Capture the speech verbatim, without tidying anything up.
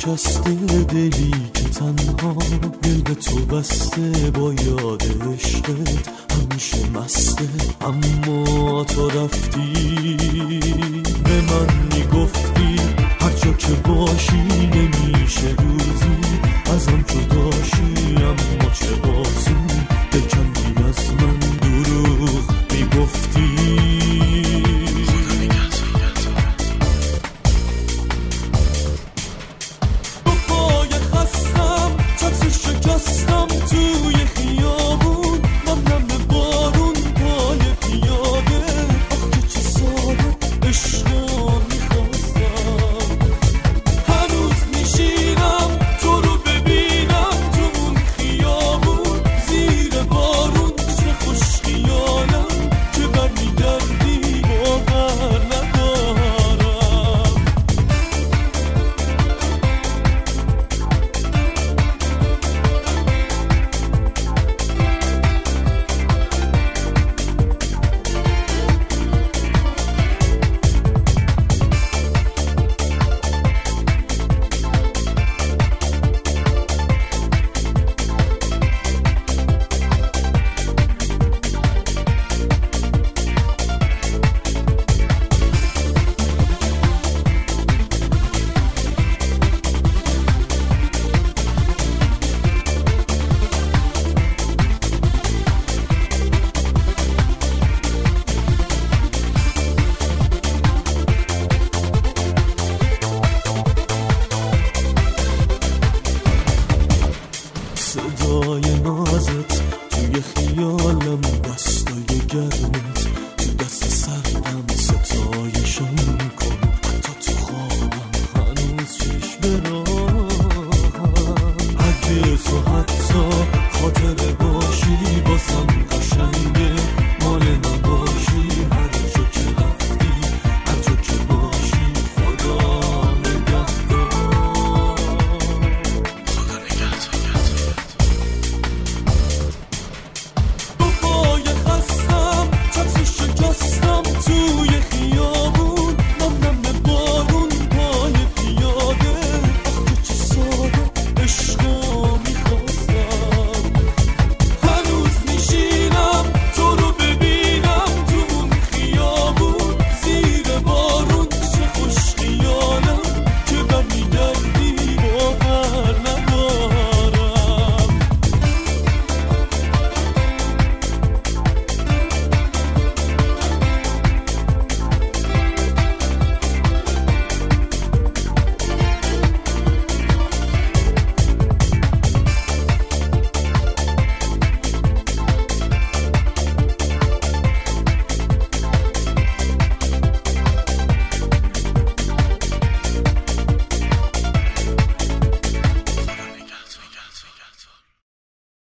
نشسته دلی که تنها دل به تو بسته، با یاد عشقت همیشه مسته. اما تو رفتی، به من میگفتی هر جا که باشی نمیشه روزی ازم جداشی. اما چه آسون بکندی از من دروغ میگفتی. شکستم توی خیابون، من نم بارون پای پیاده. آخه چه ساده عشقا میخواستم، هنوز میشینم تو رو ببینم تو اون خیابون. زیر بارون چه خوش خیالم که برمیگردی باور ندارم. صدای نازت توی خیالم، دستای گرمت تو دست سردم، ستایشم کن حتی تو خوابم هنوز چشم راهم. اگه تو حتی خاطر باشی بازم